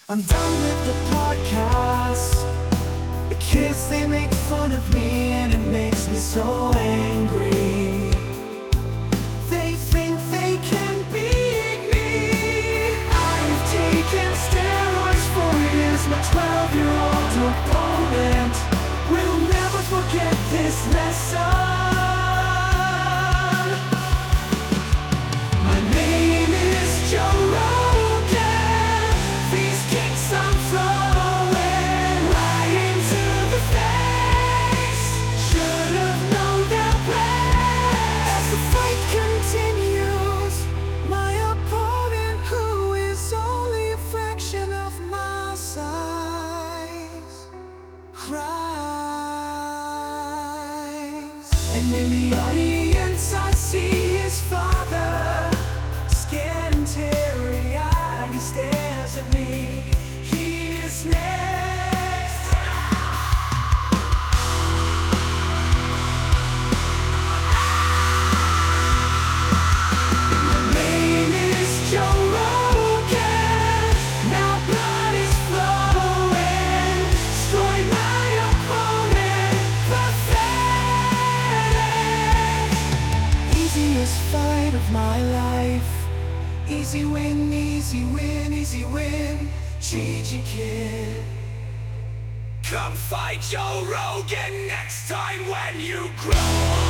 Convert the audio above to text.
I'm done with the podcast. The kids, they make fun of me and it makes me so angry. They think they can beat me. I've taken steroids for years. My 12-year-old opponent will never forget this lesson. My name is Joe Rogan. These kicks I'm throwing right into the face. Should have known their place. As the fight continues, my opponent, who is only a fraction of my size, cries. And in the audience I see his father, scared and teary-eyed. He stares at me. He is next. My name is Joe Rogan. Now blood is flowing. Destroy my opponent. Pathetic. Easiest fight of my life. Easy win, easy win, easy win. GG kid. Come fight Joe Rogan next time when you grow.